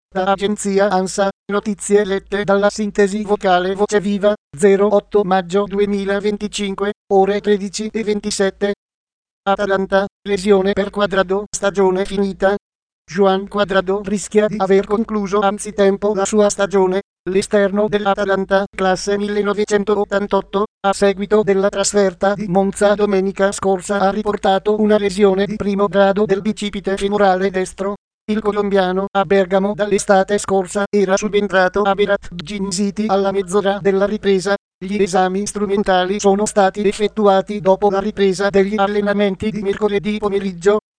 Da agenzia ANSA, notizie lette dalla sintesi vocale Voce Viva, 08 maggio 2025, ore 13:27. Atalanta, lesione per Cuadrado, stagione finita. Juan Cuadrado rischia di aver concluso anzitempo la sua stagione. L'esterno dell'Atalanta, classe 1988, a seguito della trasferta di Monza domenica scorsa ha riportato una lesione di primo grado del bicipite femorale destro. Il colombiano, a Bergamo dall'estate scorsa, era subentrato a Berat Djinziti alla mezz'ora della ripresa. Gli esami strumentali sono stati effettuati dopo la ripresa degli allenamenti di mercoledì pomeriggio.